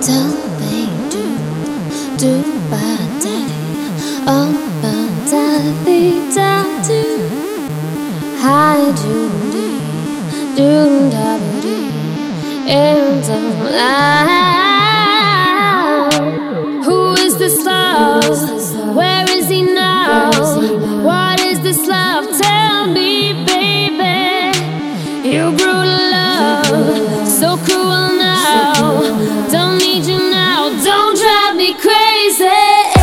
Don't be do by daddy. Oh, but daddy, daddy. Hi, Judy, do da dee. And who is this love? Where is he now? What is this love? Tell me, baby. You grew to love, so cruel now. Don't need you now, don't drive me crazy.